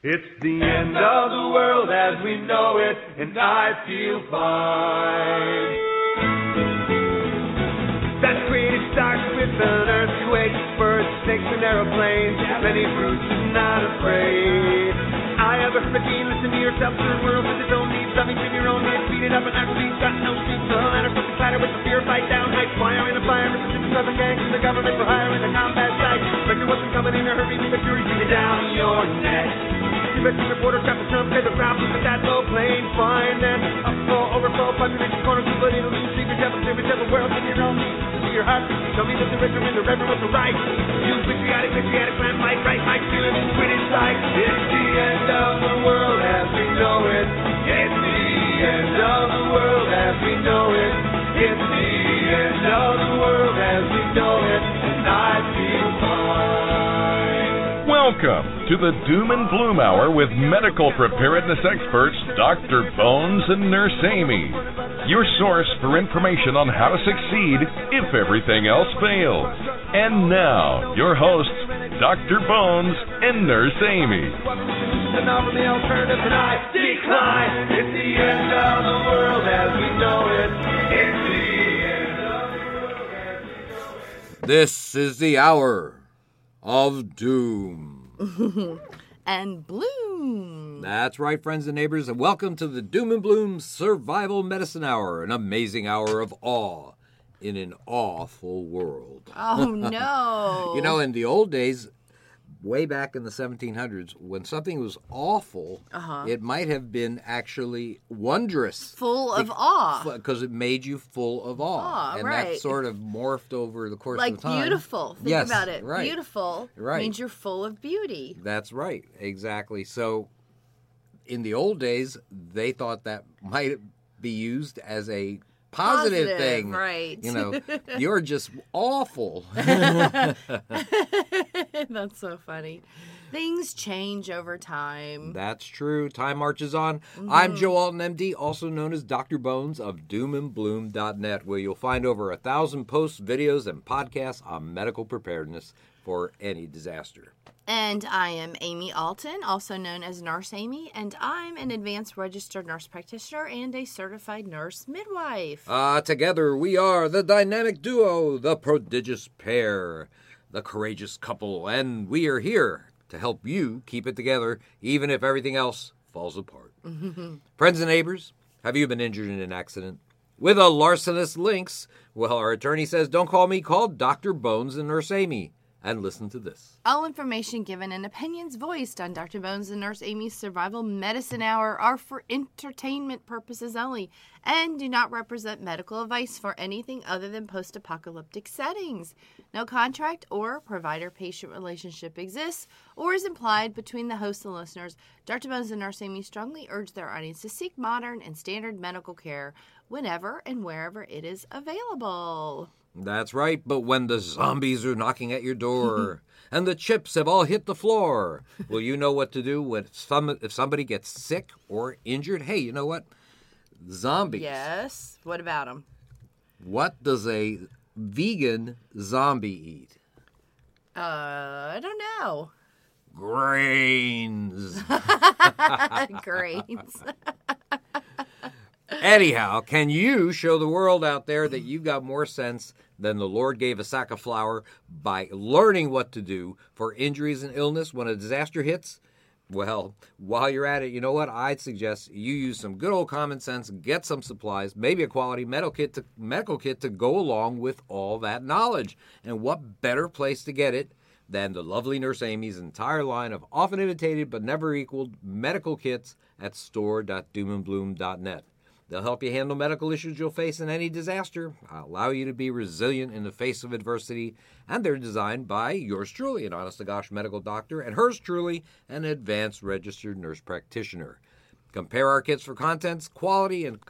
It's the end of the world as we know it, and I feel fine. That creative starts with an earthquake, birds, snakes, and aeroplanes. Many fruits and not afraid. I have a machine, listen to yourself, third world with its own needs, something to your own head, beat it up and actually got no sleep. The ladder from the clatter with the fear, fight down, hide, fire in a fire, Mississippi Southern gangs, and the government for hire in the combat site. Spectre wasn't coming in a hurry, the fury beat it down your neck. Investing reporter trapped in some paper problems with that low plane, fine then. Upfall, overflow, population corner, but it'll lose, secret devil, world in your own needs. Your heart, tell me that the richer and the reverend was the right. You patriotic plan, fight right, my feeling quit inside. It's the end of the world as we know it. It's the end of the world as we know it. It's the end of the world as we know it, and I feel fine. Welcome to the Doom and Bloom Hour with medical preparedness experts Dr. Bones and Nurse Amy. Your source for information on how to succeed if everything else fails. And now, your hosts, Dr. Bones and Nurse Amy. It's the end of the world as we know it. It's the end of the world as we know it. This is the hour of doom. And bloom. That's right, friends and neighbors, and welcome to the Doom and Bloom Survival Medicine Hour, an amazing hour of awe in an awful world. Oh, no. You know, in the old days, way back in the 1700s, when something was awful, it might have been actually wondrous. Full of awe. Because it made you full of awe. And right. that sort of morphed over the course like of time. Like beautiful. Think about it. Right. Beautiful means you're full of beauty. That's right. Exactly. So in the old days, they thought that might be used as a positive thing. Right. You know, you're just awful. That's so funny. Things change over time. That's true. Time marches on. Mm-hmm. I'm Joe Alton, MD, also known as Dr. Bones of doomandbloom.net, where you'll find over 1,000 posts, videos, and podcasts on medical preparedness for any disaster. And I am Amy Alton, also known as Nurse Amy, and I'm an advanced registered nurse practitioner and a certified nurse midwife. Together we are the dynamic duo, the prodigious pair, the courageous couple, and we are here to help you keep it together, even if everything else falls apart. Friends and neighbors, have you been injured in an accident? With a larcenous lynx? Well, our attorney says don't call me, call Dr. Bones and Nurse Amy. And listen to this. All information given and opinions voiced on Dr. Bones and Nurse Amy's Survival Medicine Hour are for entertainment purposes only and do not represent medical advice for anything other than post-apocalyptic settings. No contract or provider-patient relationship exists or is implied between the host and listeners. Dr. Bones and Nurse Amy strongly urge their audience to seek modern and standard medical care whenever and wherever it is available. That's right, but when the zombies are knocking at your door and the chips have all hit the floor, well, you know what to do when if somebody gets sick or injured. Hey, you know what? Zombies. Yes. What about them? What does a vegan zombie eat? I don't know. Grains. Grains. Anyhow, can you show the world out there that you've got more sense than the Lord gave a sack of flour by learning what to do for injuries and illness when a disaster hits? Well, while you're at it, you know what? I'd suggest you use some good old common sense, get some supplies, maybe a quality medical kit to go along with all that knowledge. And what better place to get it than the lovely Nurse Amy's entire line of often imitated but never equaled medical kits at store.doomandbloom.net. They'll help you handle medical issues you'll face in any disaster, allow you to be resilient in the face of adversity, and they're designed by yours truly, an honest-to-gosh medical doctor, and hers truly, an advanced registered nurse practitioner. Compare our kits for contents, quality, and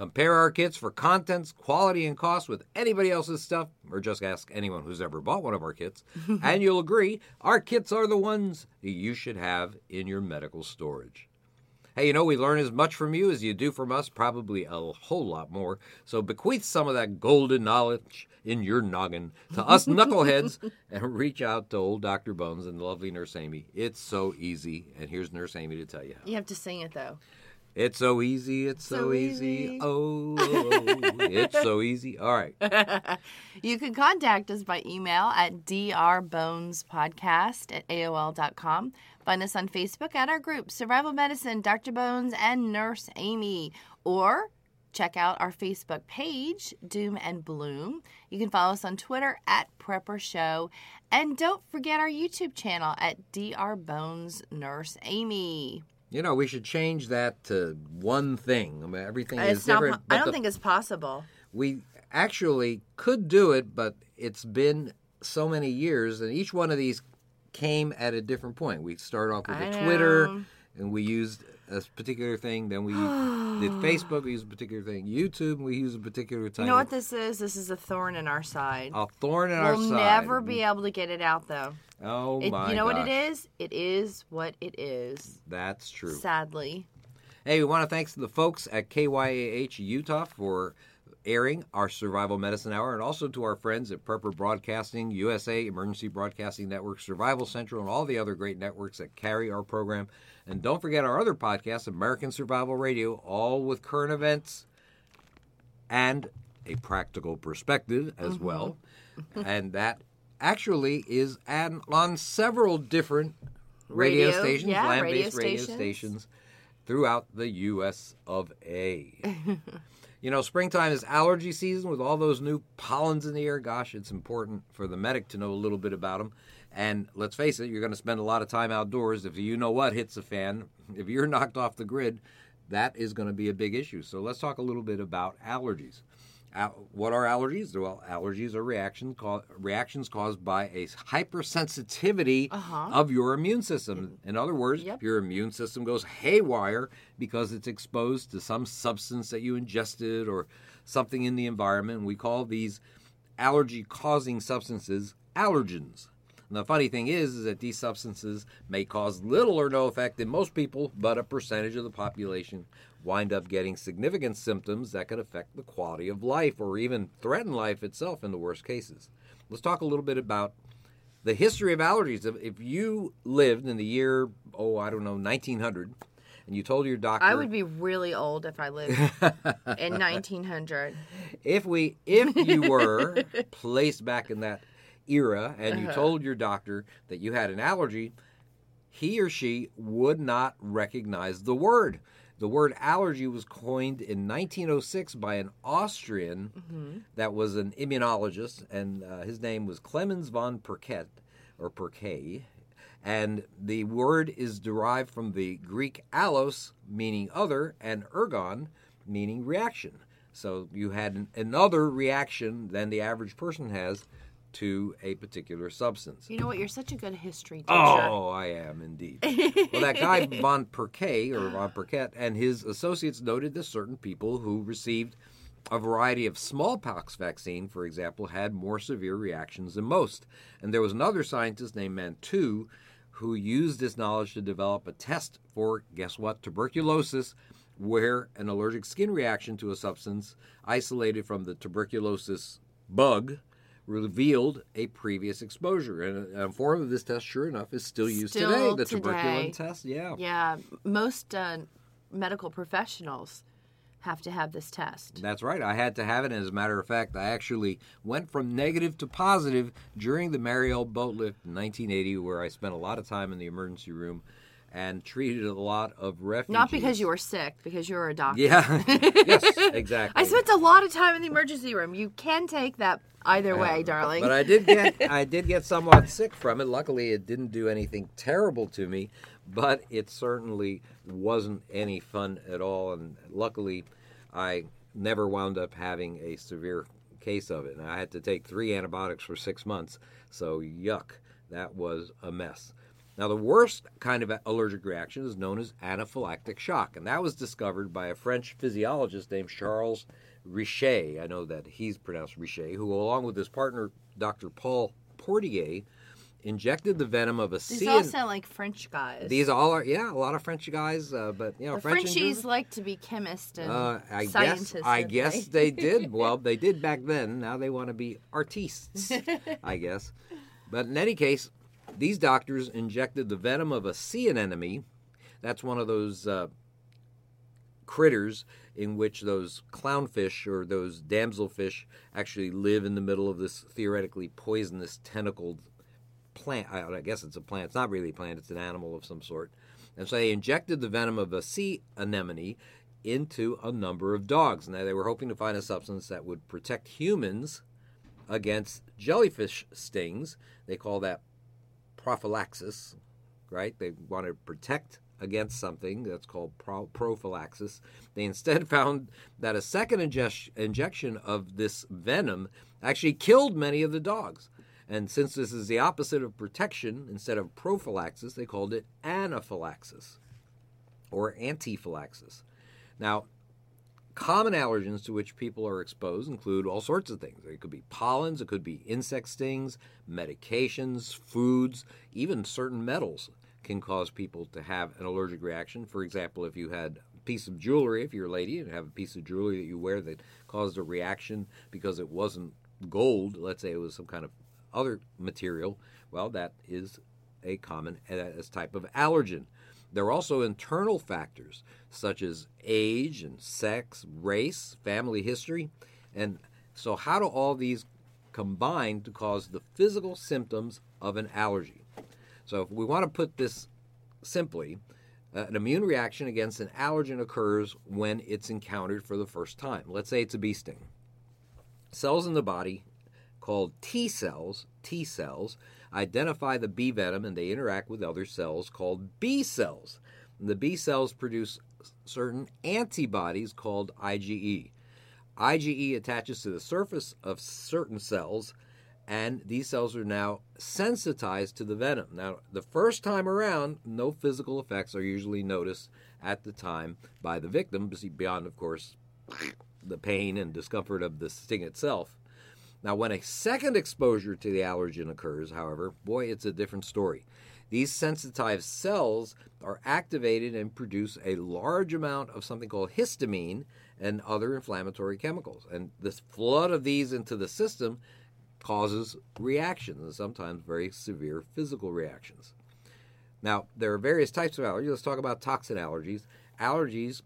cost with anybody else's stuff, or just ask anyone who's ever bought one of our kits, and you'll agree our kits are the ones you should have in your medical storage. Hey, we learn as much from you as you do from us, probably a whole lot more. So bequeath some of that golden knowledge in your noggin to us knuckleheads and reach out to old Dr. Bones and the lovely Nurse Amy. It's so easy. And here's Nurse Amy to tell you how. You have to sing it, though. It's so easy, it's so easy. Oh, it's so easy. All right. You can contact us by email at drbonespodcast@aol.com. Find us on Facebook at our group, Survival Medicine, Dr. Bones, and Nurse Amy. Or check out our Facebook page, Doom and Bloom. You can follow us on Twitter at Prepper Show. And don't forget our YouTube channel at Bones Nurse Amy. We should change that to one thing. I mean, everything is different. I don't think it's possible. We actually could do it, but it's been so many years, and each one of these came at a different point. We started off with Twitter, and we used a particular thing. Then we did Facebook, we used a particular thing. YouTube, we used a particular thing. You know what this is? This is a thorn in our side. A thorn in our side. We'll never be able to get it out, though. Oh, my gosh. You know what it is? It is what it is. That's true. Sadly. Hey, we want to thank the folks at KYAH Utah for airing our Survival Medicine Hour, and also to our friends at Prepper Broadcasting, USA, Emergency Broadcasting Network, Survival Central, and all the other great networks that carry our program. And don't forget our other podcast, American Survival Radio, all with current events and a practical perspective as well. And that actually is on several different radio stations, land-based radio stations throughout the U.S. of A. Springtime is allergy season with all those new pollens in the air. Gosh, it's important for the medic to know a little bit about them. And let's face it, you're going to spend a lot of time outdoors. If what hits the fan, if you're knocked off the grid, that is going to be a big issue. So let's talk a little bit about allergies. What are allergies? Well, allergies are reactions caused by a hypersensitivity of your immune system. In other words, your immune system goes haywire because it's exposed to some substance that you ingested or something in the environment. We call these allergy-causing substances allergens. And the funny thing is that these substances may cause little or no effect in most people, but a percentage of the population wind up getting significant symptoms that could affect the quality of life or even threaten life itself in the worst cases. Let's talk a little bit about the history of allergies. If you lived in the year, 1900, and you told your doctor... I would be really old if I lived in 1900. If you were placed back in that era and you told your doctor that you had an allergy, he or she would not recognize the word. The word allergy was coined in 1906 by an Austrian that was an immunologist, and his name was Clemens von Perquet, and the word is derived from the Greek allos, meaning other, and ergon, meaning reaction. So you had another reaction than the average person has to a particular substance. You know what? You're such a good history teacher. Oh, I am indeed. Well, that guy von Perquet and his associates noted that certain people who received a variety of smallpox vaccine, for example, had more severe reactions than most. And there was another scientist named Mantoux who used this knowledge to develop a test for, guess what, tuberculosis, where an allergic skin reaction to a substance isolated from the tuberculosis bug revealed a previous exposure. And a form of this test, sure enough, is still used today. The tuberculin test, Yeah, most medical professionals have to have this test. That's right. I had to have it. And as a matter of fact, I actually went from negative to positive during the Mariel boat lift in 1980, where I spent a lot of time in the emergency room and treated a lot of refugees. Not because you were sick, because you were a doctor. Yeah, yes, exactly. I spent a lot of time in the emergency room. You can take that either way, darling. But I did get somewhat sick from it. Luckily, it didn't do anything terrible to me, but it certainly wasn't any fun at all. And luckily, I never wound up having a severe case of it. And I had to take 3 antibiotics for 6 months. So, yuck, that was a mess. Now, the worst kind of allergic reaction is known as anaphylactic shock, and that was discovered by a French physiologist named Charles Richet. I know that he's pronounced Richet, who, along with his partner, Dr. Paul Portier, injected the venom of a These sea. all sound like French guys. These all are, a lot of French guys, but the French Frenchies like to be chemists and I scientists. guess they did. Well, they did back then. Now they want to be artistes, I guess. But in any case, these doctors injected the venom of a sea anemone. That's one of those critters in which those clownfish or those damselfish actually live in the middle of this theoretically poisonous tentacled plant. I guess it's a plant. It's not really a plant. It's an animal of some sort. And so they injected the venom of a sea anemone into a number of dogs. Now, they were hoping to find a substance that would protect humans against jellyfish stings. They call that prophylaxis, right? They want to protect against something that's called prophylaxis. They instead found that a second injection of this venom actually killed many of the dogs. And since this is the opposite of protection, instead of prophylaxis, they called it anaphylaxis or antiphylaxis. Now, common allergens to which people are exposed include all sorts of things. It could be pollens, it could be insect stings, medications, foods, even certain metals can cause people to have an allergic reaction. For example, if you had a piece of jewelry, if you're a lady and have a piece of jewelry that you wear that caused a reaction because it wasn't gold, let's say it was some kind of other material, well, that is a common type of allergen. There are also internal factors such as age and sex, race, family history. And so how do all these combine to cause the physical symptoms of an allergy? So if we want to put this simply, an immune reaction against an allergen occurs when it's encountered for the first time. Let's say it's a bee sting. Cells in the body called T cells, identify the bee venom and they interact with other cells called B cells. And the B cells produce certain antibodies called IgE. IgE attaches to the surface of certain cells, and these cells are now sensitized to the venom. Now, the first time around, no physical effects are usually noticed at the time by the victim, beyond, of course, the pain and discomfort of the sting itself. Now, when a second exposure to the allergen occurs, however, boy, it's a different story. These sensitized cells are activated and produce a large amount of something called histamine and other inflammatory chemicals. And this flood of these into the system causes reactions, and sometimes very severe physical reactions. Now, there are various types of allergies. Let's talk about toxin allergies. Allergies,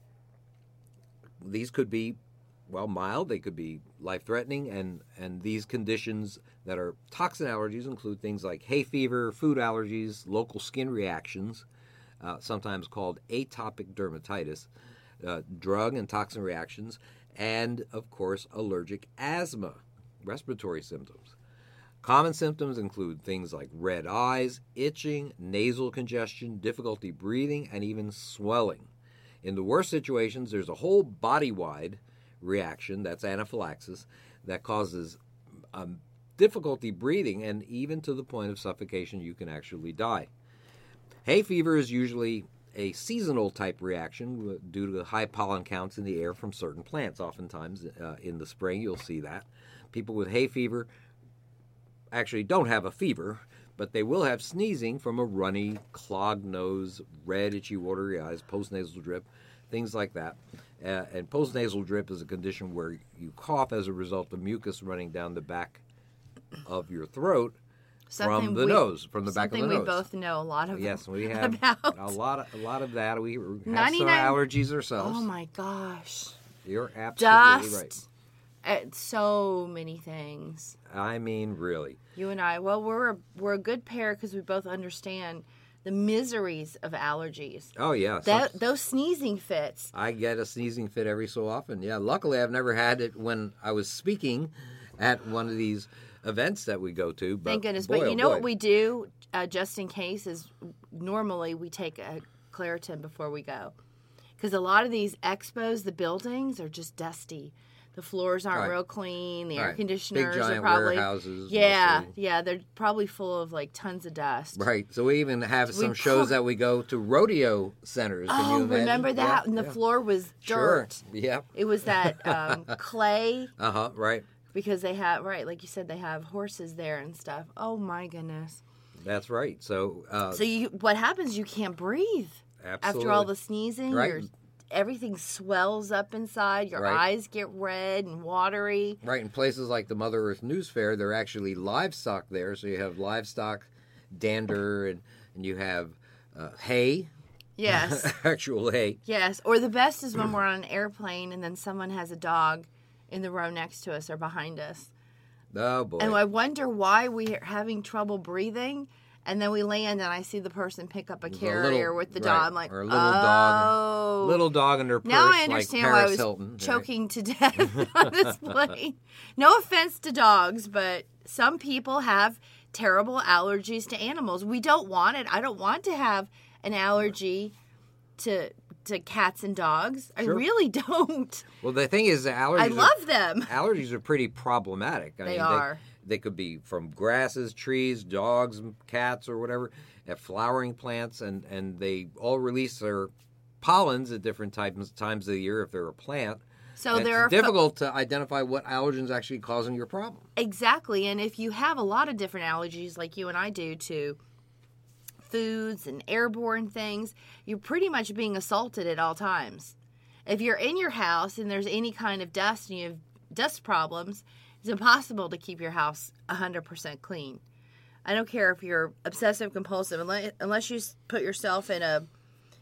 these could be, well, mild. They could be life-threatening, and these conditions that are toxin allergies include things like hay fever, food allergies, local skin reactions, sometimes called atopic dermatitis, drug and toxin reactions, and, of course, allergic asthma, respiratory symptoms. Common symptoms include things like red eyes, itching, nasal congestion, difficulty breathing, and even swelling. In the worst situations, there's a whole body-wide reaction, that's anaphylaxis, that causes difficulty breathing, and even to the point of suffocation, you can actually die. Hay fever is usually a seasonal type reaction due to the high pollen counts in the air from certain plants. Oftentimes in the spring, you'll see that. People with hay fever actually don't have a fever, but they will have sneezing from a runny, clogged nose, red, itchy, watery eyes, postnasal drip, things like that. And postnasal drip is a condition where you cough as a result of mucus running down the back of your throat from the nose, from the back of the nose. Something we both know a lot of. Yes, we have about. a lot of that. We have 99 some allergies ourselves. Oh my gosh! You're absolutely Dust. right. So many things. I mean, really. You and I, well, we're a good pair because we both understand the miseries of allergies. Oh, yeah. Those sneezing fits. I get a sneezing fit every so often. Yeah, luckily I've never had it when I was speaking at one of these events that we go to. But thank goodness. Boy, but you know what we do, just in case, is normally we take a Claritin before we go. Because a lot of these expos, the buildings, are just dusty. The floors aren't real clean. The air conditioners Big, giant are probably warehouses. mostly. They're probably full of like tons of dust. Right. So we even have some shows that we go to rodeo centers. Can you imagine? Remember that? And the floor was dirt. Sure. Yeah. It was that clay. Right. Because they have like you said, they have horses there and stuff. Oh my goodness. That's right. So, what happens? You can't breathe absolutely. after all the sneezing. Right. Everything swells up inside. Your eyes get red and watery. Right. In places like the Mother Earth News Fair, there are actually livestock there. So you have livestock, dander, and you have hay. Yes. Actual hay. Yes. Or the best is when we're on an airplane and then someone has a dog in the row next to us or behind us. Oh, boy. And I wonder why we're having trouble breathing. And then we land, and I see the person pick up a carrier with the dog. I'm like, or a little dog in their purse. Now I understand like why I Paris was Hilton, choking to death on this plane. No offense to dogs, but some people have terrible allergies to animals. We don't want it. I don't want to have an allergy to cats and dogs. Sure. I really don't. Well, the thing is, allergies. I love them. Allergies are pretty problematic. They are. They could be from grasses, trees, dogs, cats, or whatever, at flowering plants, and they all release their pollens at different times of the year if they're a plant. So and it's difficult to identify what allergen is actually causing your problem. Exactly, and if you have a lot of different allergies, like you and I do, to foods and airborne things, you're pretty much being assaulted at all times. If you're in your house and there's any kind of dust and you have dust problems, it's impossible to keep your house 100% clean. I don't care if you're obsessive compulsive, unless you put yourself in a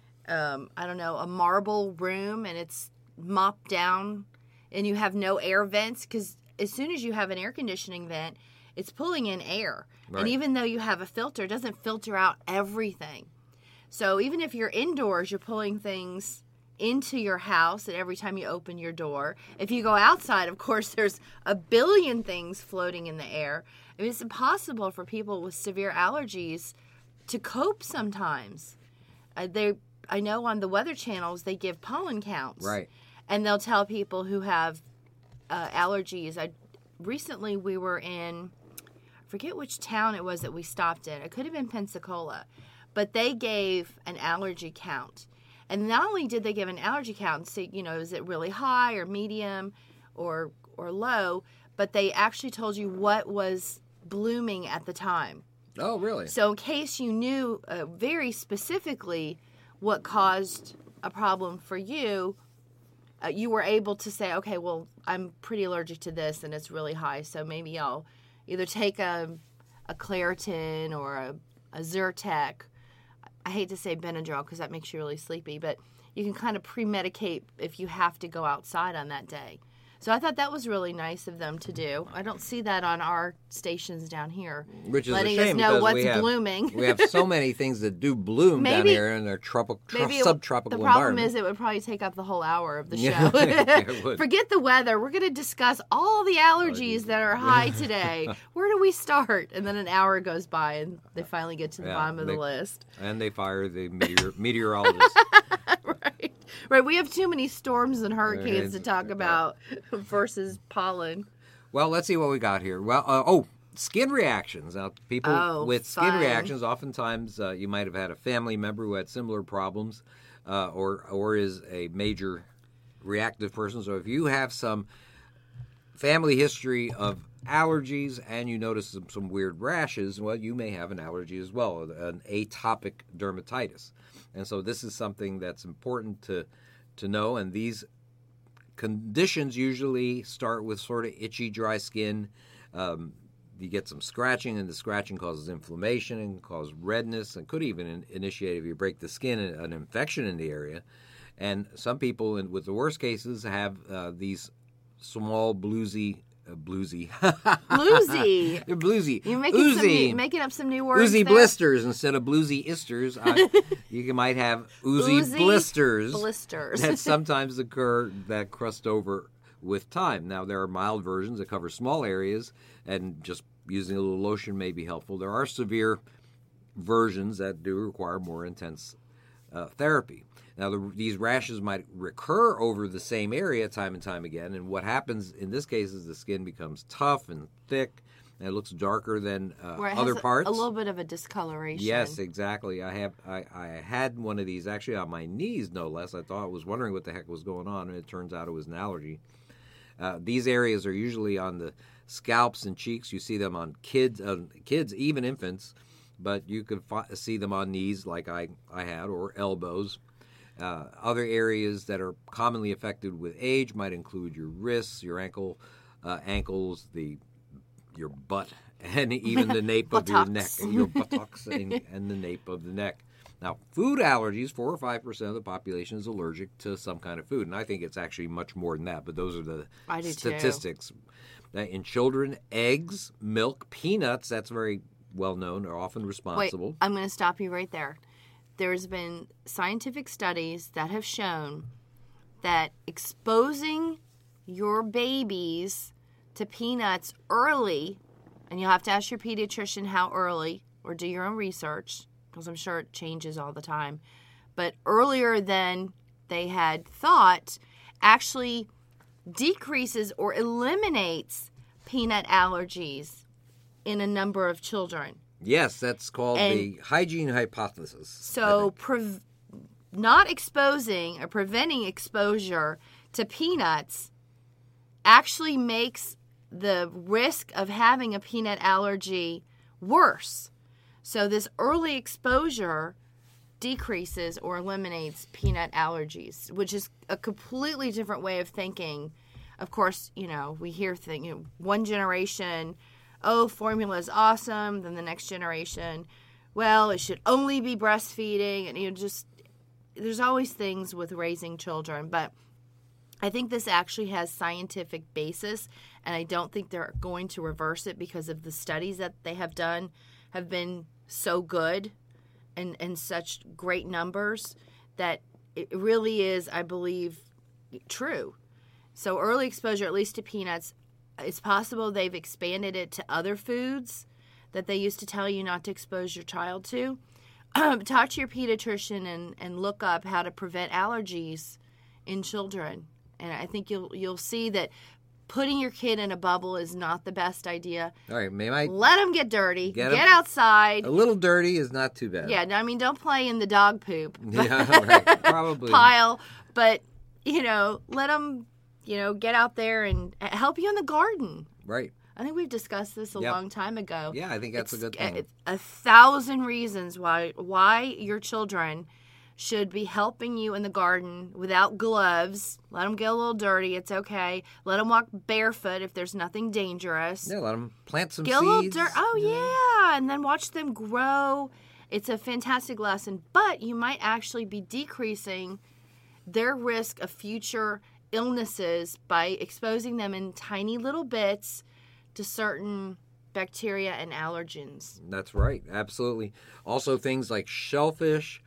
marble room and it's mopped down and you have no air vents, because as soon as you have an air conditioning vent, it's pulling in air. Right. And even though you have a filter, it doesn't filter out everything. So even if you're indoors, you're pulling things into your house, and every time you open your door. If you go outside, of course, there's a billion things floating in the air. I mean, it's impossible for people with severe allergies to cope sometimes. I know on the weather channels, they give pollen counts. Right. And they'll tell people who have allergies. Recently, we were in, I forget which town it was that we stopped in. It could have been Pensacola. But they gave an allergy count. And not only did they give an allergy count and say, is it really high or medium or low, but they actually told you what was blooming at the time. Oh, really? So in case you knew very specifically what caused a problem for you, you were able to say, okay, well, I'm pretty allergic to this and it's really high, so maybe I'll either take a Claritin or a Zyrtec. I hate to say Benadryl because that makes you really sleepy, but you can kind of pre-medicate if you have to go outside on that day. So I thought that was really nice of them to do. I don't see that on our stations down here. Which is letting a shame us know what's we have, blooming. We have so many things that do bloom down here in their subtropical environment. The problem is it would probably take up the whole hour of the show. Yeah, it would. Forget the weather. We're going to discuss all the allergies that are high today. Where do we start? And then an hour goes by and they finally get to the bottom of the list. And they fire the meteorologist. Right. We have too many storms and hurricanes to talk about versus pollen. Well, let's see what we got here. Well, skin reactions. Now, people with skin reactions, oftentimes you might have had a family member who had similar problems or is a major reactive person. So if you have some family history of allergies and you notice some weird rashes, well, you may have an allergy as well, an atopic dermatitis. And so this is something that's important to know. And these conditions usually start with sort of itchy, dry skin. You get some scratching, and the scratching causes inflammation and causes redness and could even initiate, if you break the skin, an infection in the area. And some people, with the worst cases, have these small bluesy. Bluesy. They're bluesy. You're making up some new words. Oozy there? blisters instead of bluesy isters. You might have oozy blisters. That sometimes occur that crust over with time. Now, there are mild versions that cover small areas, and just using a little lotion may be helpful. There are severe versions that do require more intense therapy. Now, these rashes might recur over the same area time and time again, and what happens in this case is the skin becomes tough and thick, and it looks darker than other parts. A little bit of a discoloration. Yes, exactly. I had one of these actually on my knees, no less. I was wondering what the heck was going on, and it turns out it was an allergy. These areas are usually on the scalps and cheeks. You see them on kids, even infants. but you could see them on knees like I had, or elbows. Other areas that are commonly affected with age might include your wrists, your ankles, your butt, and even the nape of your neck, your buttocks, and the nape of the neck. Now, food allergies, 4 or 5% of the population is allergic to some kind of food, and I think it's actually much more than that, but those are the statistics. In children, eggs, milk, peanuts, that's very well known, are often responsible. Wait, I'm going to stop you right there. There's been scientific studies that have shown that exposing your babies to peanuts early, and you'll have to ask your pediatrician how early, or do your own research, because I'm sure it changes all the time, but earlier than they had thought actually decreases or eliminates peanut allergies in a number of children. Yes, that's called the hygiene hypothesis. So not exposing or preventing exposure to peanuts actually makes the risk of having a peanut allergy worse. So this early exposure decreases or eliminates peanut allergies, which is a completely different way of thinking. Of course, we hear one generation, formula is awesome. Then the next generation, well, it should only be breastfeeding. And there's always things with raising children. But I think this actually has scientific basis, and I don't think they're going to reverse it because of the studies that they have done have been so good and such great numbers that it really is, I believe, true. So early exposure, at least to peanuts, it's possible they've expanded it to other foods that they used to tell you not to expose your child to. Talk to your pediatrician and look up how to prevent allergies in children. And I think you'll see that putting your kid in a bubble is not the best idea. All right, let them get dirty. Get outside. A little dirty is not too bad. Yeah, I mean, don't play in the dog poop. Yeah, right. Probably. Pile. But, let them, get out there and help you in the garden. Right. I think we've discussed this a long time ago. Yeah, I think that's a good thing. It's 1,000 reasons why your children should be helping you in the garden without gloves. Let them get a little dirty. It's okay. Let them walk barefoot if there's nothing dangerous. Yeah, let them plant some seeds. Get a little dirt. Oh, yeah. And then watch them grow. It's a fantastic lesson. But you might actually be decreasing their risk of future illnesses by exposing them in tiny little bits to certain bacteria and allergens. That's right. Absolutely. Also things like shellfish,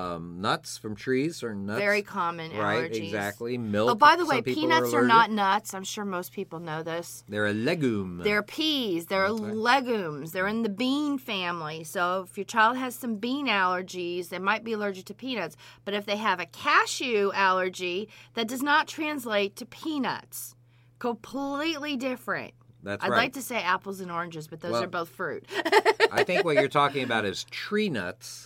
nuts from trees, certain nuts. Very common allergies. Right, exactly. Milk. Oh, by the way, peanuts are not nuts. I'm sure most people know this. They're a legume. They're peas. They're legumes. They're in the bean family. So if your child has some bean allergies, they might be allergic to peanuts. But if they have a cashew allergy, that does not translate to peanuts. Completely different. That's I'd right. like to say apples and oranges, but those are both fruit. I think what you're talking about is tree nuts.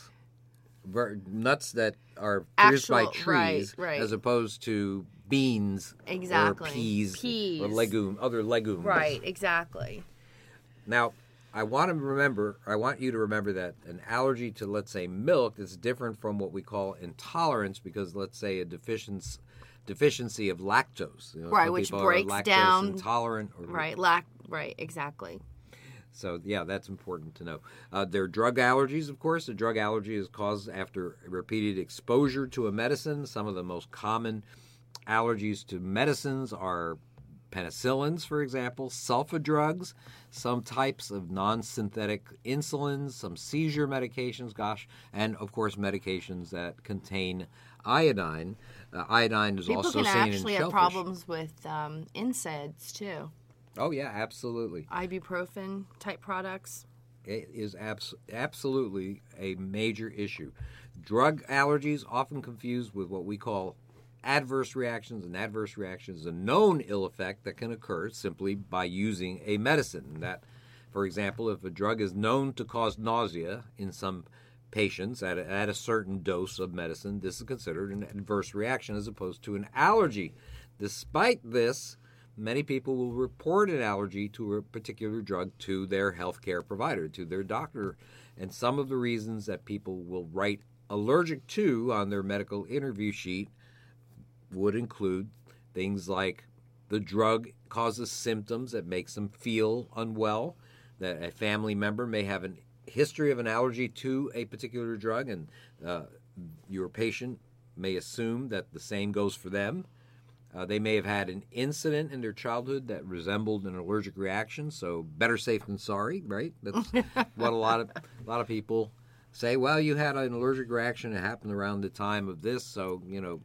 Nuts that are produced by trees, right. as opposed to beans, exactly, or peas, or other legumes. Right, exactly. Now, I want you to remember that an allergy to, let's say, milk is different from what we call intolerance, because, let's say, a deficiency of lactose. Right, which breaks down. Intolerant. Right, exactly. So, yeah, that's important to know. There are drug allergies, of course. A drug allergy is caused after repeated exposure to a medicine. Some of the most common allergies to medicines are penicillins, for example, sulfa drugs, some types of non-synthetic insulins, some seizure medications, and, of course, medications that contain iodine. Iodine is also seen in shellfish. People can actually have problems with NSAIDs, too. Oh, yeah, absolutely. Ibuprofen type products. It is absolutely a major issue. Drug allergies often confused with what we call adverse reactions, and adverse reactions is a known ill effect that can occur simply by using a medicine. That, for example, if a drug is known to cause nausea in some patients at a certain dose of medicine, this is considered an adverse reaction as opposed to an allergy. Despite this, many people will report an allergy to a particular drug to their healthcare provider, to their doctor, And some of the reasons that people will write allergic to on their medical interview sheet would include things like the drug causes symptoms that makes them feel unwell, that a family member may have a history of an allergy to a particular drug, and your patient may assume that the same goes for them. They may have had an incident in their childhood that resembled an allergic reaction, so better safe than sorry, right? That's what a lot of people say. Well, you had an allergic reaction. It happened around the time of this, so,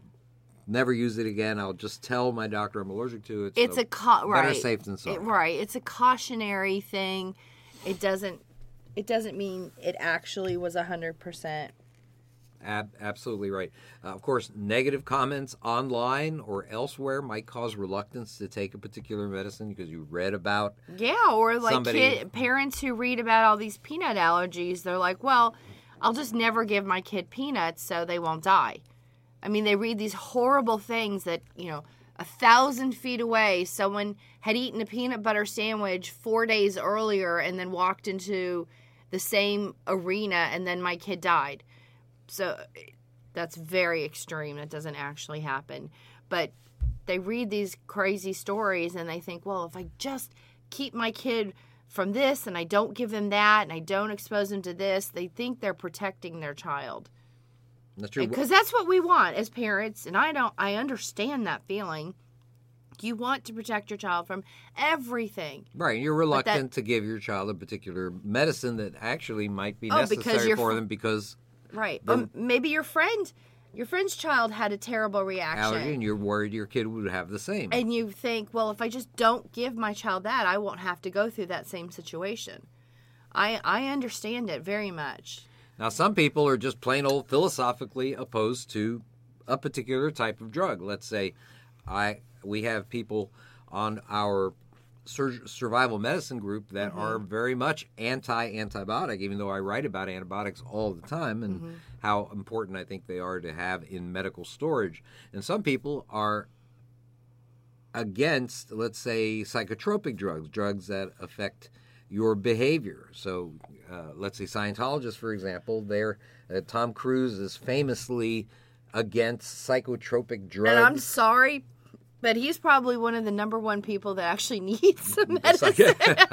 never use it again. I'll just tell my doctor I'm allergic to it. It's so better safe than sorry. Right. It's a cautionary thing. It doesn't mean it actually was 100%. Absolutely right. Of course, negative comments online or elsewhere might cause reluctance to take a particular medicine because you read about or like somebody. Parents who read about all these peanut allergies, they're like, well, I'll just never give my kid peanuts so they won't die. I mean, they read these horrible things that, 1,000 feet away, someone had eaten a peanut butter sandwich 4 days earlier and then walked into the same arena and then my kid died. So that's very extreme. That doesn't actually happen. But they read these crazy stories and they think, well, if I just keep my kid from this and I don't give them that and I don't expose them to this, they think they're protecting their child. That's true. Because that's what we want as parents, and I understand that feeling. You want to protect your child from everything. Right. You're reluctant to give your child a particular medicine that actually might be necessary for them because... Right. Maybe your friend's child had a terrible reaction. Allergy, and you're worried your kid would have the same. And you think, well, if I just don't give my child that, I won't have to go through that same situation. I understand it very much. Now, some people are just plain old philosophically opposed to a particular type of drug. Let's say we have people on our survival medicine group that are very much anti-antibiotic, even though I write about antibiotics all the time and how important I think they are to have in medical storage. And some people are against, let's say, psychotropic drugs that affect your behavior. So let's say Scientologists, for example, Tom Cruise is famously against psychotropic drugs. And I'm sorry, but he's probably one of the number one people that actually needs some medicine.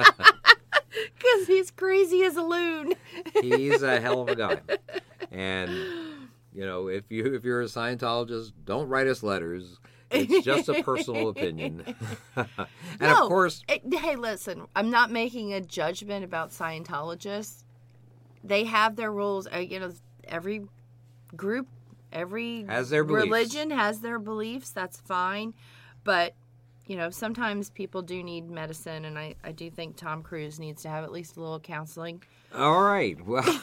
Because he's crazy as a loon. He's a hell of a guy. And, if you're a Scientologist, don't write us letters. It's just a personal opinion. Of course... Hey, listen, I'm not making a judgment about Scientologists. They have their rules. Every group, every has their religion has their beliefs. That's fine. But, sometimes people do need medicine, and I do think Tom Cruise needs to have at least a little counseling. All right. Well...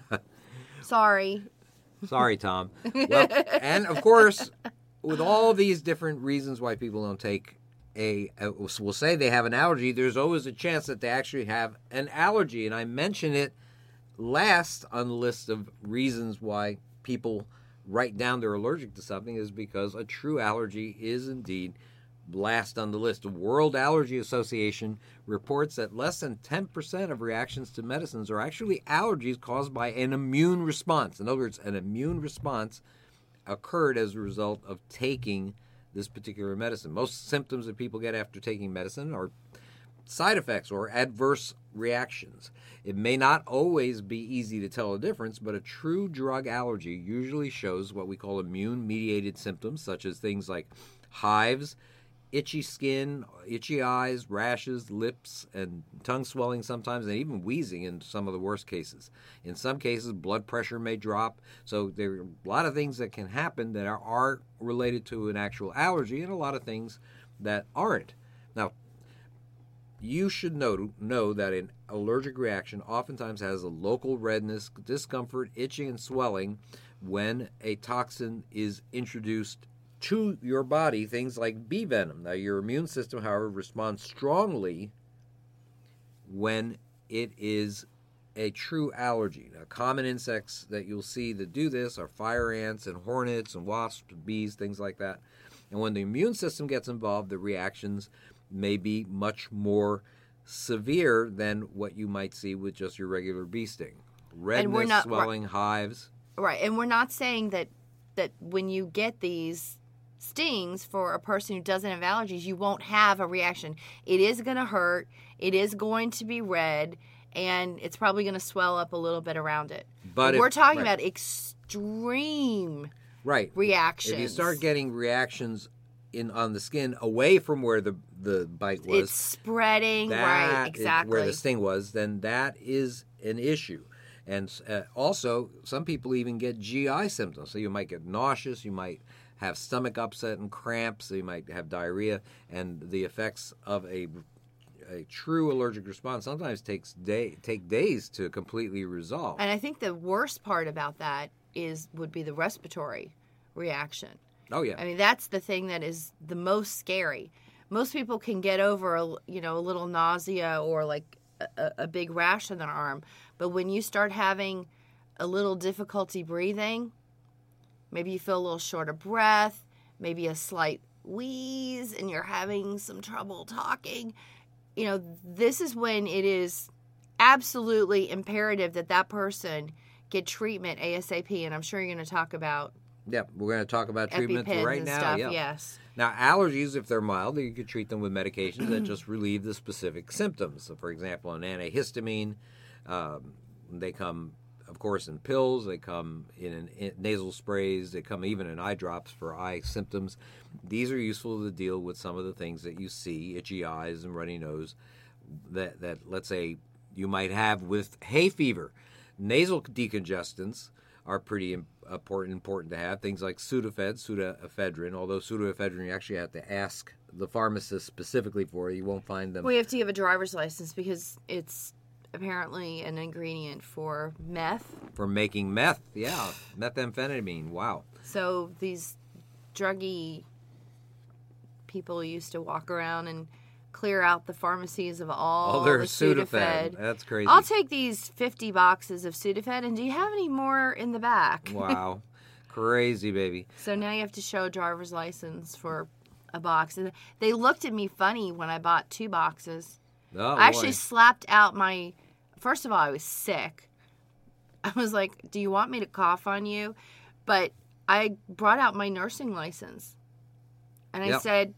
Sorry, Tom. Well, and, of course... With all these different reasons why people don't take we'll say they have an allergy, there's always a chance that they actually have an allergy. And I mention it last on the list of reasons why people write down they're allergic to something is because a true allergy is indeed last on the list. The World Allergy Association reports that less than 10% of reactions to medicines are actually allergies caused by an immune response. In other words, an immune response occurred as a result of taking this particular medicine. Most symptoms that people get after taking medicine are side effects or adverse reactions. It may not always be easy to tell the difference, but a true drug allergy usually shows what we call immune-mediated symptoms, such as things like hives, itchy skin, itchy eyes, rashes, lips, and tongue swelling sometimes, and even wheezing in some of the worst cases. In some cases, blood pressure may drop. So there are a lot of things that can happen that are related to an actual allergy and a lot of things that aren't. Now, you should know that an allergic reaction oftentimes has a local redness, discomfort, itching, and swelling when a toxin is introduced to your body, things like bee venom. Now, your immune system, however, responds strongly when it is a true allergy. Now, common insects that you'll see that do this are fire ants and hornets and wasps, bees, things like that. And when the immune system gets involved, the reactions may be much more severe than what you might see with just your regular bee sting. Redness, swelling, hives. Right, and we're not saying that when you get these stings for a person who doesn't have allergies, you won't have a reaction. It is going to hurt. It is going to be red, and it's probably going to swell up a little bit around it. But we're talking about extreme reactions. If you start getting reactions on the skin away from where the bite was, it's spreading. Right, exactly where the sting was. Then that is an issue. And also, some people even get GI symptoms. So you might get nauseous, you might have stomach upset and cramps, you might have diarrhea, and the effects of a true allergic response sometimes take days to completely resolve. And I think the worst part about that would be the respiratory reaction. Oh yeah. I mean, that's the thing that is the most scary. Most people can get over a little nausea or like a big rash on their arm, but when you start having a little difficulty breathing, maybe you feel a little short of breath, maybe a slight wheeze, and you're having some trouble talking, this is when it is absolutely imperative that person get treatment ASAP. And I'm sure you're going to talk about we're going to talk about treatment right now. Stuff, yeah. Yes. Now, allergies, if they're mild, you could treat them with medications that just relieve the specific symptoms. So, for example, an antihistamine, they come, of course, in pills. They come in nasal sprays. They come even in eye drops for eye symptoms. These are useful to deal with some of the things that you see, itchy eyes and runny nose, that let's say, you might have with hay fever. Nasal decongestants are pretty important to have. Things like pseudoephedrine, although pseudoephedrine you actually have to ask the pharmacist specifically for. You won't find them. We have to give a driver's license because it's apparently an ingredient for meth. For making meth, yeah. Methamphetamine, wow. So these druggy people used to walk around and clear out the pharmacies of all their the Sudafed. That's crazy. I'll take these 50 boxes of Sudafed, and do you have any more in the back? Wow. Crazy, baby. So now you have to show a driver's license for a box. And they looked at me funny when I bought 2 boxes. Oh, I actually slapped out first of all, I was sick. I was like, do you want me to cough on you? But I brought out my nursing license. And I said,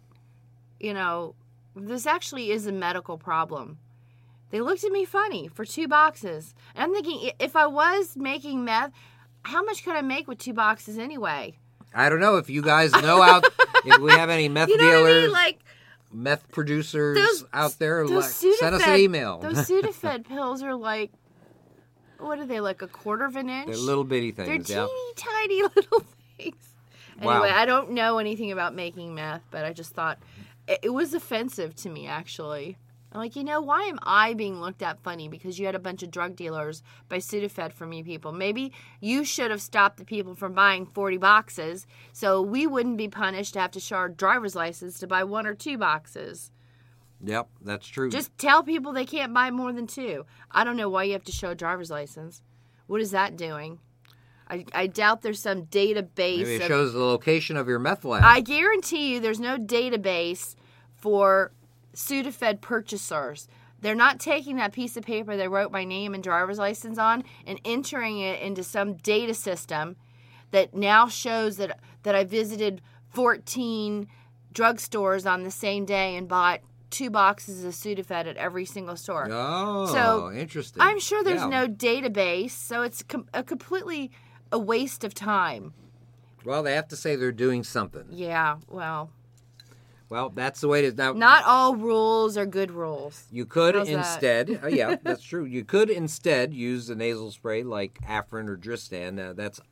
this actually is a medical problem. They looked at me funny for 2 boxes. And I'm thinking, if I was making meth, how much could I make with 2 boxes anyway? I don't know if you guys know if we have any meth dealers, meth producers out there, send us an email. Those Sudafed pills are like, what are they, like a quarter of an inch? They're little bitty things. They're teeny tiny little things. Anyway, I don't know anything about making meth, but I just thought it was offensive to me, actually. I'm like, why am I being looked at funny? Because you had a bunch of drug dealers buy Sudafed from you people. Maybe you should have stopped the people from buying 40 boxes so we wouldn't be punished to have to show our driver's license to buy 1 or 2 boxes. Yep, that's true. Just tell people they can't buy more than 2. I don't know why you have to show a driver's license. What is that doing? I doubt there's some database. Maybe it shows the location of your meth lab. I guarantee you there's no database for Sudafed purchasers. They're not taking that piece of paper they wrote my name and driver's license on and entering it into some data system that now shows that I visited 14 drugstores on the same day and bought 2 boxes of Sudafed at every single store. Oh, so interesting. I'm sure there's no database, so it's completely a waste of time. Well, they have to say they're doing something. Yeah, well, that's the way it is now. Not all rules are good rules. You could instead, that's true. You could instead use a nasal spray like Afrin or Dristan. That's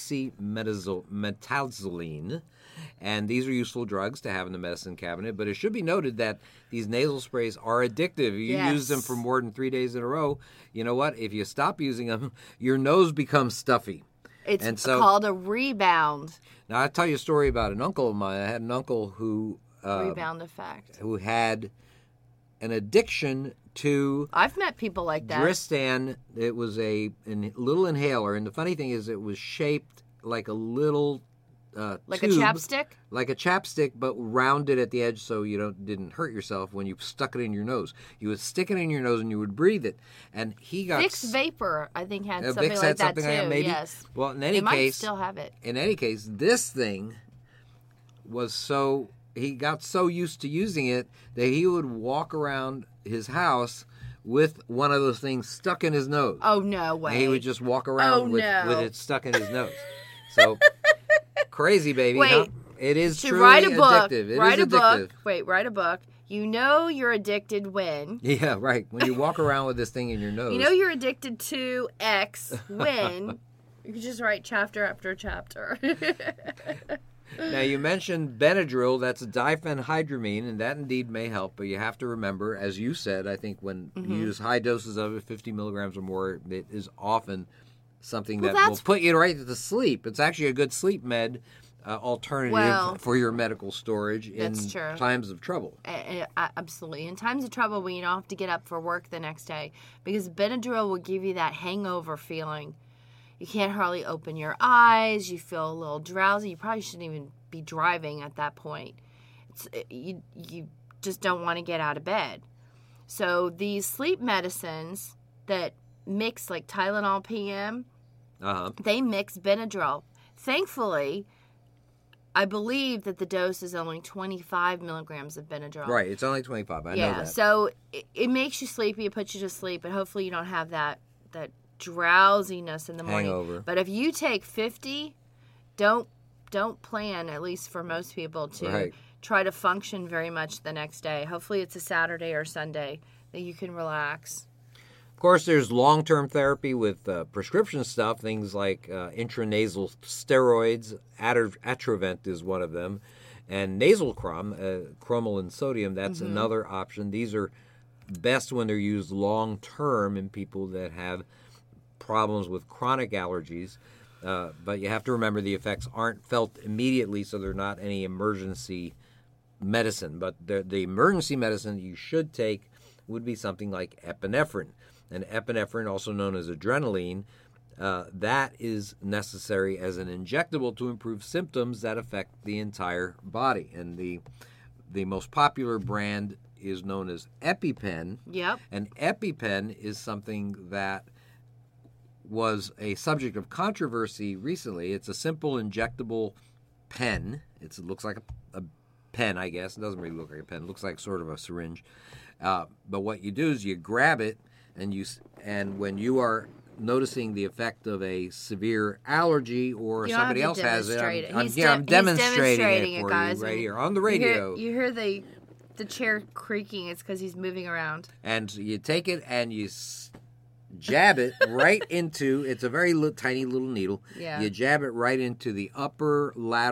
oxymetazoline. And these are useful drugs to have in the medicine cabinet. But it should be noted that these nasal sprays are addictive. If you use them for more than 3 days in a row, you know what? If you stop using them, your nose becomes stuffy. It's called a rebound. Now, I'll tell you a story about an uncle of mine. I had an uncle who... rebound effect. Who had an addiction to... I've met people like that. Dristan. It was a little inhaler. And the funny thing is it was shaped like a little Like tube, a chapstick? like a chapstick, but rounded at the edge so you didn't hurt yourself when you stuck it in your nose. You would stick it in your nose and you would breathe it. And he got Vicks Vapor, I think, had something Vicks like had that something too. like that, maybe. Yes. Well, in They any might case, still have it. in any case, this thing was so he got so used to using it that he would walk around his house with one of those things stuck in his nose. Oh, no way. And he would just walk around with it stuck in his nose. So crazy, baby. Wait. Huh? It is To truly write a book. addictive. It Write is a addictive. book. Wait, write a book. You know you're addicted when. Yeah, right. When you walk around with this thing in your nose. You know you're addicted to X when. You can just write chapter after chapter. Now, you mentioned Benadryl. That's diphenhydramine, and that indeed may help. But you have to remember, as you said, I think when you use high doses of it, 50 milligrams or more, it is often something that will put you right to sleep. It's actually a good sleep med alternative for your medical storage in times of trouble. Absolutely. In times of trouble when you don't have to get up for work the next day, because Benadryl will give you that hangover feeling. You can't hardly open your eyes. You feel a little drowsy. You probably shouldn't even be driving at that point. You just don't want to get out of bed. So these sleep medicines that mix like Tylenol PM, they mix Benadryl. Thankfully, I believe that the dose is only 25 milligrams of Benadryl. Right, it's only 25. I know that. So it makes you sleepy. It puts you to sleep, but hopefully you don't have that drowsiness in the morning. Hangover. But if you take 50, don't plan, at least for most people, to try to function very much the next day. Hopefully it's a Saturday or Sunday that you can relax. Of course, there's long-term therapy with prescription stuff, things like intranasal steroids. Atrovent is one of them. And nasal cromolyn sodium, that's another option. These are best when they're used long-term in people that have problems with chronic allergies. But you have to remember the effects aren't felt immediately, so they're not any emergency medicine. But the emergency medicine you should take would be something like epinephrine. And epinephrine, also known as adrenaline, that is necessary as an injectable to improve symptoms that affect the entire body. And the most popular brand is known as EpiPen. Yep. And EpiPen is something that was a subject of controversy recently. It's a simple injectable pen. It looks like a pen, I guess. It doesn't really look like a pen. It looks like sort of a syringe. But what you do is you grab it, and when you are noticing the effect of a severe allergy or somebody else has it, I'm demonstrating it for guys. you right here on the radio. You hear the chair creaking. It's because he's moving around. And you take it and you jab it right into, it's a very tiny little needle. Yeah. You jab it right into the upper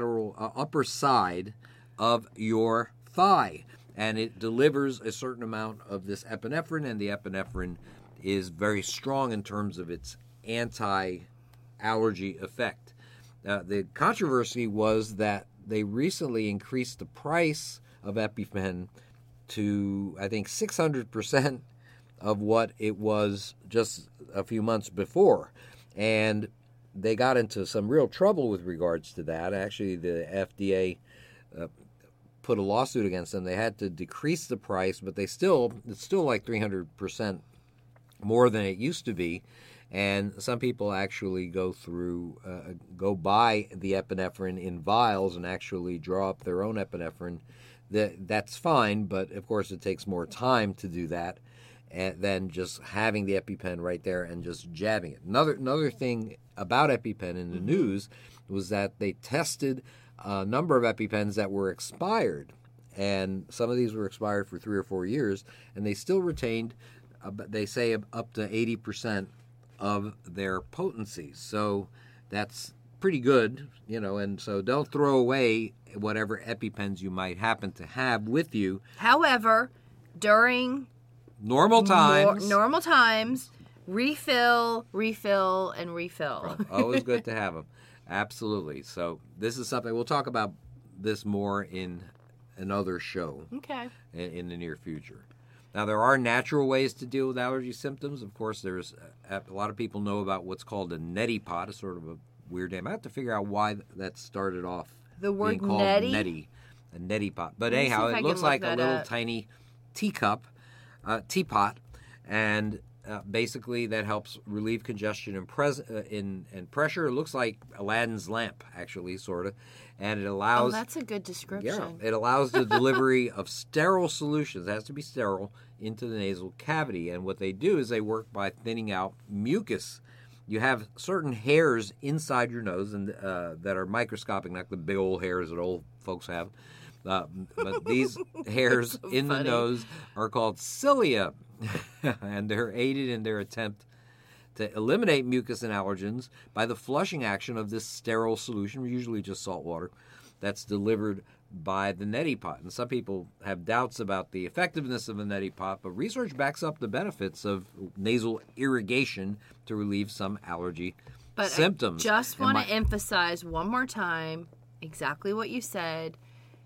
side of your thigh. And it delivers a certain amount of this epinephrine, and the epinephrine is very strong in terms of its anti-allergy effect. The controversy was that they recently increased the price of EpiPen to, I think, 600% of what it was just a few months before. And they got into some real trouble with regards to that. Actually, the FDA put a lawsuit against them. They had to decrease the price, but it's still like 300% more than it used to be. And some people actually go buy the epinephrine in vials and actually draw up their own epinephrine. That's fine, but of course it takes more time to do that than just having the EpiPen right there and just jabbing it. Another thing about EpiPen in the news was that they tested a number of EpiPens that were expired, and some of these were expired for 3 or 4 years, and they still retained, they say, up to 80% of their potency. So that's pretty good, and so don't throw away whatever EpiPens you might happen to have with you. However, during normal times, refill, and refill. Always good to have them. Absolutely. So this is something, we'll talk about this more in another show in the near future. Now, there are natural ways to deal with allergy symptoms. Of course, there's a lot of people know about what's called a neti pot, a sort of a weird name. I have to figure out why that started off. The word being called neti? a neti pot. But Let me see anyhow, if I it can looks look like a that little up. tiny teapot, and basically that helps relieve congestion and pressure. It looks like Aladdin's lamp, actually, sort of, and it Oh, allows. that's a good description. Yeah, it allows the delivery of sterile solutions. It has to be sterile into the nasal cavity, and what they do is they work by thinning out mucus. You have certain hairs inside your nose and that are microscopic, not the big old hairs that old folks have. But these hairs so in the funny. nose are called cilia, and they're aided in their attempt to eliminate mucus and allergens by the flushing action of this sterile solution, usually just salt water, that's delivered by the neti pot. And some people have doubts about the effectiveness of a neti pot, but research backs up the benefits of nasal irrigation to relieve some allergy But symptoms. I just And want my- to emphasize one more time exactly what you said.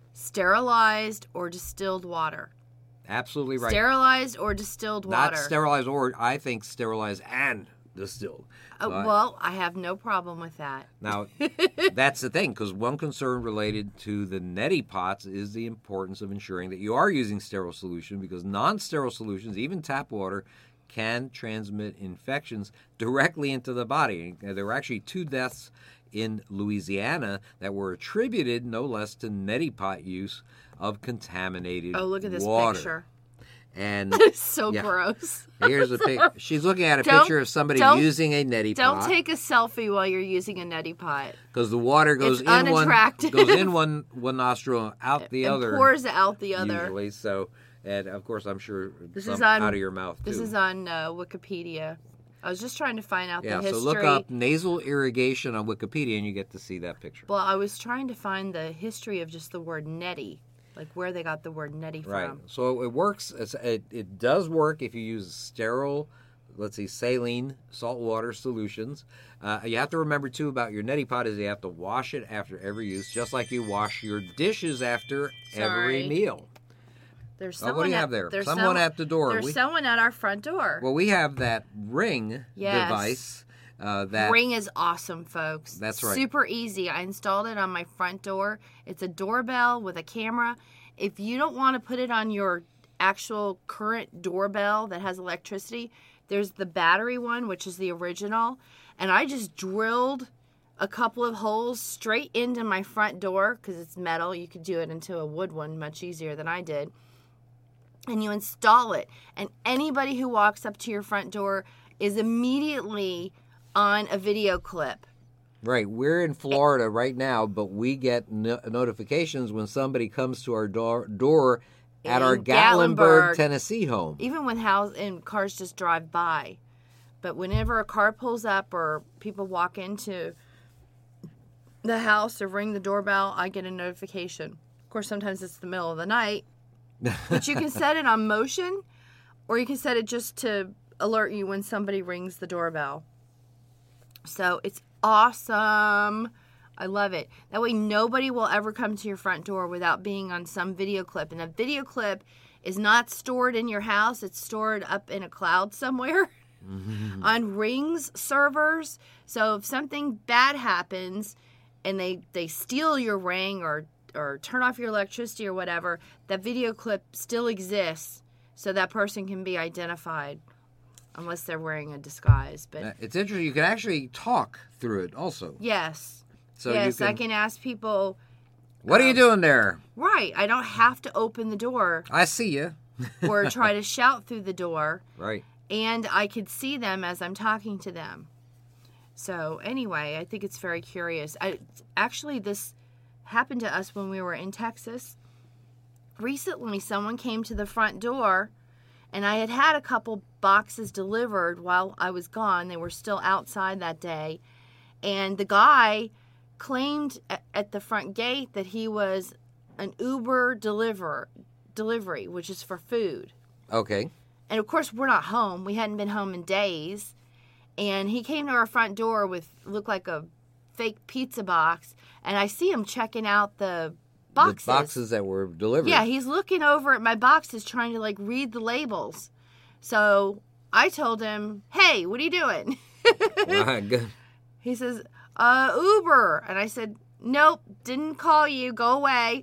Sterilized or distilled water. Absolutely right. Sterilized or distilled water. Not sterilized, or I think sterilized and distilled. So Well, I have no problem with that. Now, that's the thing, because one concern related to the neti pots is the importance of ensuring that you are using sterile solution, because non-sterile solutions, even tap water, can transmit infections directly into the body. There were actually 2 deaths in Louisiana that were attributed no less to neti pot use of contaminated Oh, look at this water. picture. And It's so Yeah. gross. here's a picture. She's looking at a Don't- picture of somebody don't- using a neti Don't pot. take a selfie while you're using a neti pot. Because the water goes It's in one unattractive. goes in one nostril, out the and other. pours out the other. Usually, so, and of course, I'm sure This some is on out of your mouth too. This is on Wikipedia. I was just trying to find out yeah. the history. So look up nasal irrigation on Wikipedia, and you get to see that picture. Well, I was trying to find the history of just the word neti, like where they got the word neti Right. from. So it works. It does work if you use sterile, let's see, saline saltwater solutions. You have to remember too about your neti pot is you have to wash it after every use, just like you wash your dishes after every Sorry. meal. There's Oh, someone what do you at, have there? there's Someone at the door. There's We- someone at our front door. Well, we have that Ring Yes. device. That Ring is awesome, folks. That's right. Super easy. I installed it on my front door. It's a doorbell with a camera. If you don't want to put it on your actual current doorbell that has electricity, there's the battery one, which is the original. And I just drilled a couple of holes straight into my front door because it's metal. You could do it into a wood one much easier than I did. And you install it. And anybody who walks up to your front door is immediately on a video clip. Right, we're in Florida right now, but we get notifications when somebody comes to our door at our In Gatlinburg, Gatlinburg. Tennessee home. Even when cars just drive by. But whenever a car pulls up or people walk into the house or ring the doorbell, I get a notification. Of course, sometimes it's the middle of the night. But you can set it on motion, or you can set it just to alert you when somebody rings the doorbell. So it's awesome. I love it. That way nobody will ever come to your front door without being on some video clip. And a video clip is not stored in your house. It's stored up in a cloud somewhere on Ring's servers. So if something bad happens and they steal your Ring or turn off your electricity or whatever, that video clip still exists so that person can be identified. Unless they're wearing a disguise, but It's interesting. You can actually talk through it also. yes, So yes, you I can ask people. What are you doing there? Right, I don't have to open the door I see you. or try to shout through the door, Right. and I could see them as I'm talking to them. So anyway, I think it's very curious. Actually, this happened to us when we were in Texas. Recently, someone came to the front door. And I had a couple boxes delivered while I was gone. They were still outside that day. And the guy claimed at the front gate that he was an Uber delivery, which is for food. Okay. And of course, we're not home. We hadn't been home in days. And he came to our front door with, looked like a fake pizza box. And I see him checking out the boxes. The boxes that were delivered. Yeah, he's looking over at my boxes trying to read the labels. So I told him, "Hey, what are you doing?" Right, good. He says, Uber. And I said, nope, didn't call you. Go away.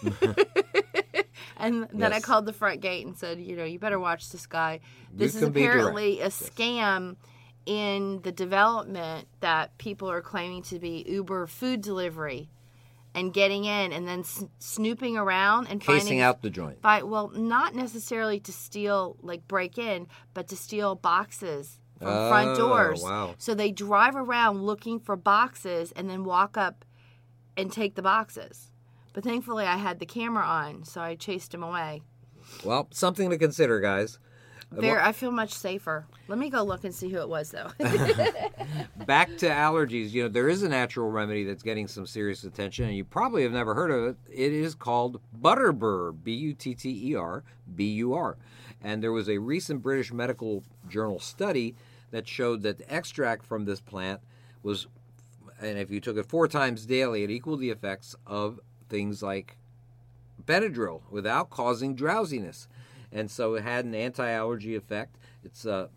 And then I called the front gate and said, you better watch this guy. This is apparently a scam in the development that people are claiming to be Uber food delivery and getting in and then snooping around and casing out the joint. Well, not necessarily to steal, like break in, but to steal boxes from front doors. Wow. So they drive around looking for boxes and then walk up and take the boxes. But thankfully, I had the camera on, so I chased him away. Well, something to consider, guys. I feel much safer. Let me go look and see who it was, though. Back to allergies. There is a natural remedy that's getting some serious attention, and you probably have never heard of it. It is called Butterbur, Butterbur. And there was a recent British Medical Journal study that showed that the extract from this plant was, and if you took it 4 times daily, it equaled the effects of things like Benadryl without causing drowsiness. And so it had an anti-allergy effect. It's a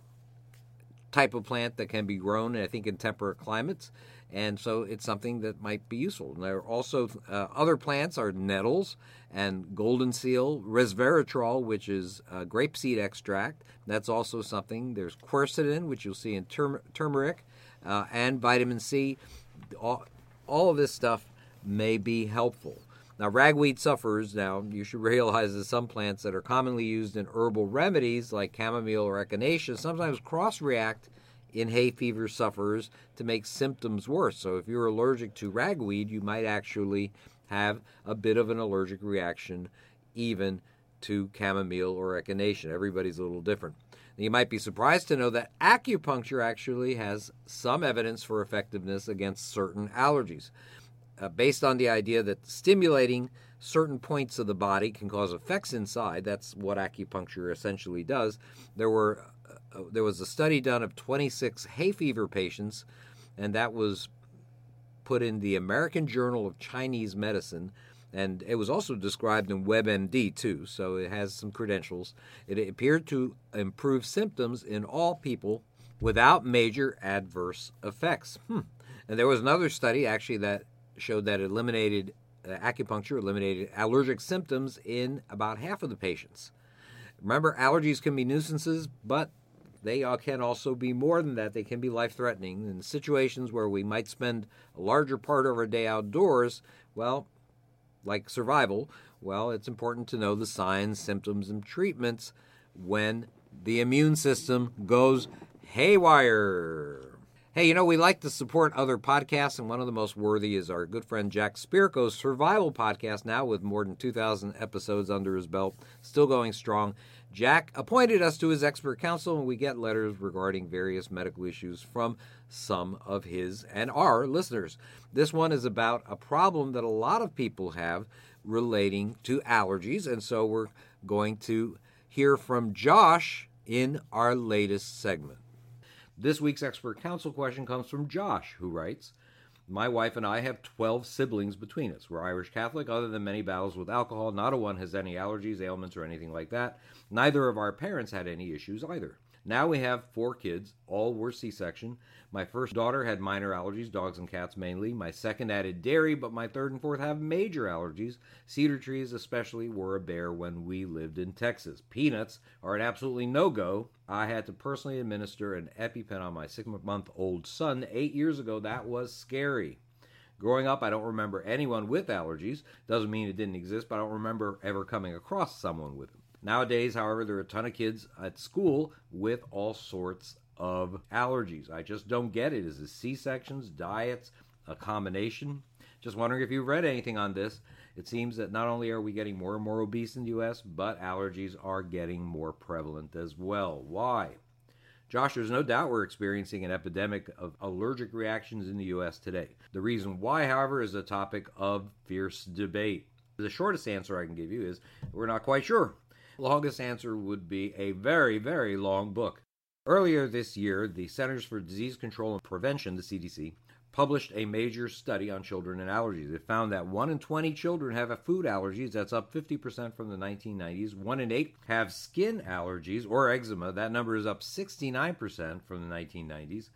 type of plant that can be grown, I think, in temperate climates. And so it's something that might be useful. And there are also other plants are nettles and golden seal, resveratrol, which is grapeseed extract. That's also something. There's quercetin, which you'll see in turmeric, and vitamin C. All of this stuff may be helpful. Now, ragweed sufferers, you should realize that some plants that are commonly used in herbal remedies, like chamomile or echinacea, sometimes cross-react in hay fever sufferers to make symptoms worse. So if you're allergic to ragweed, you might actually have a bit of an allergic reaction even to chamomile or echinacea. Everybody's a little different. You might be surprised to know that acupuncture actually has some evidence for effectiveness against certain allergies. Based on the idea that stimulating certain points of the body can cause effects inside. That's what acupuncture essentially does. There was a study done of 26 hay fever patients, and that was put in the American Journal of Chinese Medicine, and it was also described in WebMD too, so it has some credentials. It appeared to improve symptoms in all people without major adverse effects. And there was another study actually that showed that acupuncture eliminated allergic symptoms in about half of the patients. Remember, allergies can be nuisances, but they can also be more than that. They can be life-threatening. In situations where we might spend a larger part of our day outdoors, well, like survival, it's important to know the signs, symptoms, and treatments when the immune system goes haywire. Hey, we like to support other podcasts, and one of the most worthy is our good friend Jack Spirko's Survival Podcast, now with more than 2,000 episodes under his belt, still going strong. Jack appointed us to his expert council, and we get letters regarding various medical issues from some of his and our listeners. This one is about a problem that a lot of people have relating to allergies, and so we're going to hear from Josh in our latest segment. This week's expert council question comes from Josh, who writes, my wife and I have 12 siblings between us. We're Irish Catholic. Other than many battles with alcohol, not a one has any allergies, ailments, or anything like that. Neither of our parents had any issues either. Now we have 4 kids. All were C-section. My first daughter had minor allergies, dogs and cats mainly. My second added dairy, but my third and fourth have major allergies. Cedar trees especially were a bear when we lived in Texas. Peanuts are an absolutely no-go. I had to personally administer an EpiPen on my 6-month-old son 8 years ago. That was scary. Growing up, I don't remember anyone with allergies. Doesn't mean it didn't exist, but I don't remember ever coming across someone with them. Nowadays, however, there are a ton of kids at school with all sorts of allergies. I just don't get it. Is it C-sections, diets, a combination? Just wondering if you've read anything on this. It seems that not only are we getting more and more obese in the U.S., but allergies are getting more prevalent as well. Why? Josh, there's no doubt we're experiencing an epidemic of allergic reactions in the U.S. today. The reason why, however, is a topic of fierce debate. The shortest answer I can give you is we're not quite sure. The longest answer would be a very, very long book. Earlier this year, the Centers for Disease Control and Prevention, the CDC, published a major study on children and allergies. It found that 1 in 20 children have food allergies. That's up 50% from the 1990s. 1 in 8 have skin allergies or eczema. That number is up 69% from the 1990s.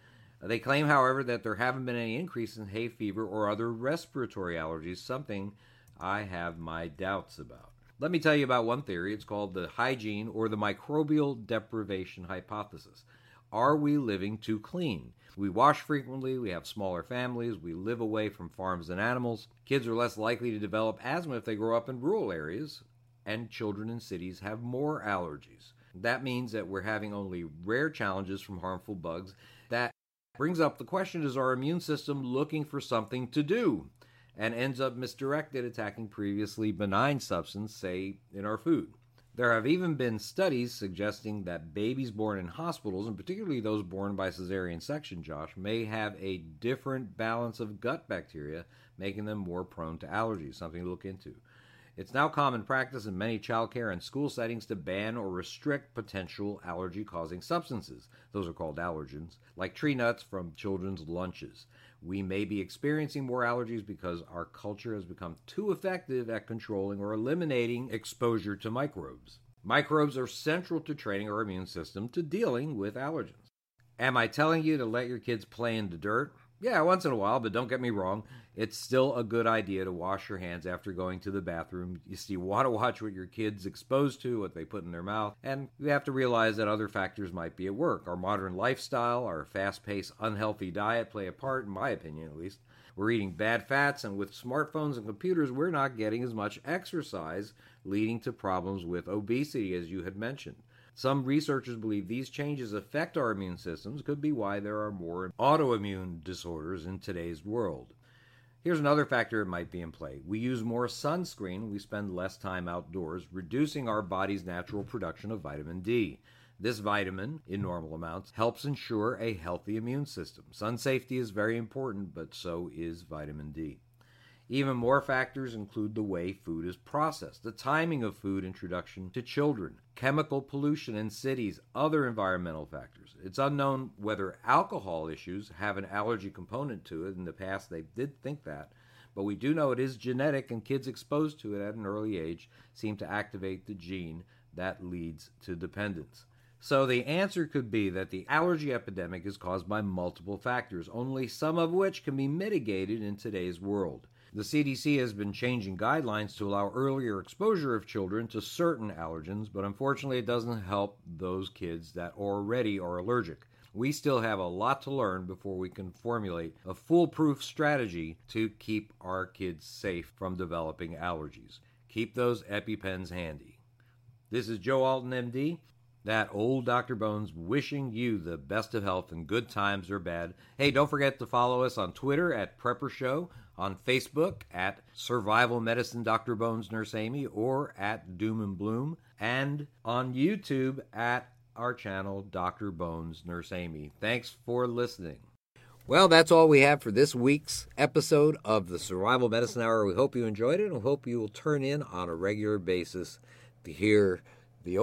They claim, however, that there haven't been any increase in hay fever or other respiratory allergies, something I have my doubts about. Let me tell you about one theory. It's called the hygiene or the microbial deprivation hypothesis. Are we living too clean? We wash frequently, we have smaller families, we live away from farms and animals. Kids are less likely to develop asthma if they grow up in rural areas, and children in cities have more allergies. That means that we're having only rare challenges from harmful bugs. That brings up the question, is our immune system looking for something to do and ends up misdirected, attacking previously benign substance, say, in our food? There have even been studies suggesting that babies born in hospitals, and particularly those born by cesarean section, Josh, may have a different balance of gut bacteria, making them more prone to allergies, something to look into. It's now common practice in many childcare and school settings to ban or restrict potential allergy-causing substances. Those are called allergens, like tree nuts from children's lunches. We may be experiencing more allergies because our culture has become too effective at controlling or eliminating exposure to microbes. Microbes are central to training our immune system to dealing with allergens. Am I telling you to let your kids play in the dirt? Yeah, once in a while, but don't get me wrong. It's still a good idea to wash your hands after going to the bathroom. You want to watch what your kids exposed to, what they put in their mouth, and you have to realize that other factors might be at work. Our modern lifestyle, our fast-paced, unhealthy diet play a part, in my opinion at least. We're eating bad fats, and with smartphones and computers, we're not getting as much exercise, leading to problems with obesity, as you had mentioned. Some researchers believe these changes affect our immune systems, could be why there are more autoimmune disorders in today's world. Here's another factor that might be in play. We use more sunscreen, we spend less time outdoors, reducing our body's natural production of vitamin D. This vitamin, in normal amounts, helps ensure a healthy immune system. Sun safety is very important, but so is vitamin D. Even more factors include the way food is processed, the timing of food introduction to children, chemical pollution in cities, other environmental factors. It's unknown whether alcohol issues have an allergy component to it. In the past, they did think that. But we do know it is genetic, and kids exposed to it at an early age seem to activate the gene that leads to dependence. So the answer could be that the allergy epidemic is caused by multiple factors, only some of which can be mitigated in today's world. The CDC has been changing guidelines to allow earlier exposure of children to certain allergens, but unfortunately it doesn't help those kids that already are allergic. We still have a lot to learn before we can formulate a foolproof strategy to keep our kids safe from developing allergies. Keep those EpiPens handy. This is Joe Alton, MD. That old Dr. Bones wishing you the best of health in good times or bad. Hey, don't forget to follow us on Twitter at Prepper Show, on Facebook at Survival Medicine Dr. Bones Nurse Amy, or at Doom and Bloom, and on YouTube at our channel Dr. Bones Nurse Amy. Thanks for listening. Well, that's all we have for this week's episode of the Survival Medicine Hour. We hope you enjoyed it, and we hope you will turn in on a regular basis to hear the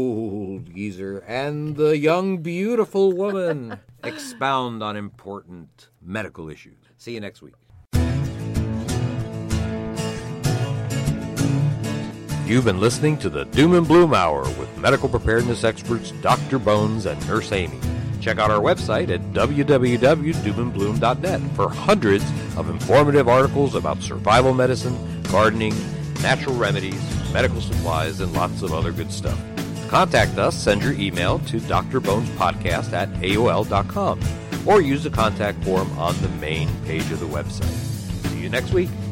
old geezer and the young, beautiful woman expound on important medical issues. See you next week. You've been listening to the Doom and Bloom Hour with medical preparedness experts Dr. Bones and Nurse Amy. Check out our website at www.doomandbloom.net for hundreds of informative articles about survival medicine, gardening, natural remedies, medical supplies, and lots of other good stuff. To contact us, send your email to drbonespodcast@aol.com or use the contact form on the main page of the website. See you next week.